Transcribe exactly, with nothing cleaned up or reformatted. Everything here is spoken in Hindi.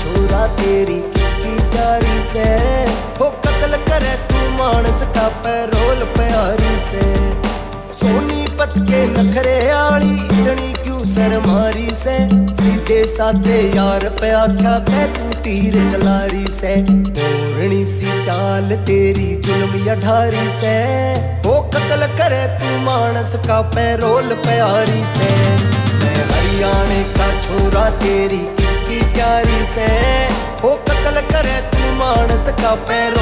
छोरा तेरी कितकी प्यारी से, हो कत्ल करे तू मानस का पैरोल प्यारी से। सोनीपत के नखरे आली इतनी क्यों शर्मारी से, सीधे साधे यार पे आख्या ते तू तीर चलारी से। ओरणी सी चाल तेरी जुल्म या ढारी से, हो कत्ल करे तू मानस का पैरोल प्यारी से। मैं हरियाणे का छोरा तेरी कितकी प्यारी से, हो कत्ल करे तू मानस का पैरोल